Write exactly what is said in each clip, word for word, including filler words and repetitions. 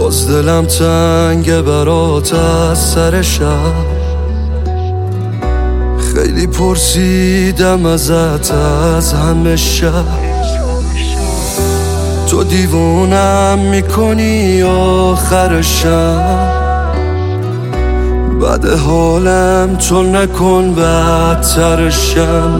باز دلم تنگه برات از سر شب. خیلی پرسیدم ازت از همه شب، تو دیوونم میکنی آخر شب. بعد حالم تو نکن بدترشم.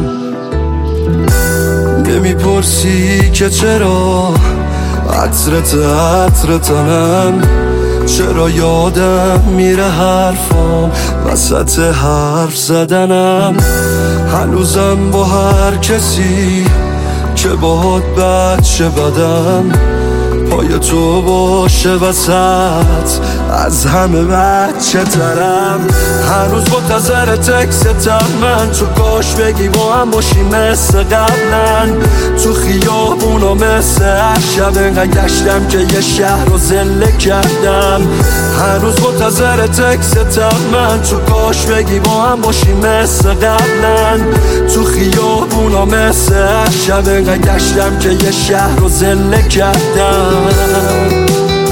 نمیپرسی که چرا عطرت عطرتنم، چرا یادم میره حرفام وسط حرف زدنم. هنوزم با هر کسی که باهات بچه بدم، پای تو باشه وسط از همه بچه ترم. هنوز منتظر تکستم من، تو کاش بگی با هم باشیم مثل قبلا. تو خیابونا مثل هر شب انقدر گشتم که یه شهر رو زله کردم. هنوز منتظر تکستم من، تو کاش بگی با هم باشیم مثل قبلا. تو خیابونا مثل هر شب انقدر گشتم که یه شهر رو زله کردم.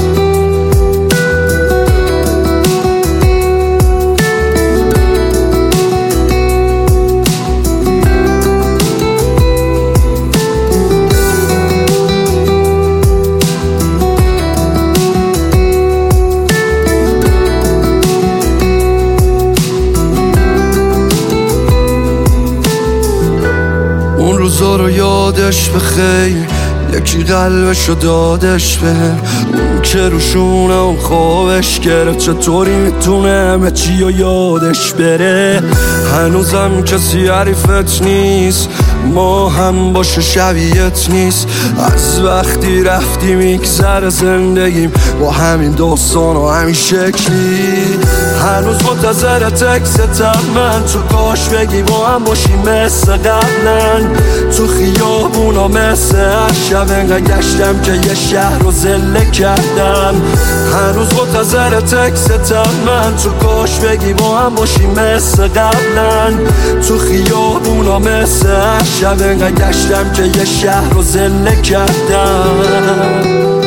اون روزا رو یادش بخیر، یکی قلبشو دادش به اون که روشونه اون خوابش گرفت. چطوری میتونه همه چی رو یادش بره؟ هنوزم کسی حریفت نیست، ما هم باشه شبیهت نیست. از وقتی رفتی میگذره زندگیم با همین داستان و همین شکلی. هنوز منتظر تکستم من، تو کاش بگی با هم باشیم مثل قبلا. تو خیابونا مثل هر شب انقدر گشتم که یه شهر رو زله کردم. هنوز منتظر تکستم من، تو کاش بگی با هم باشیم مثل قبلا. تو خیابونا مثل هر شب انقدر گشتم که یه شهر رو زله کردم.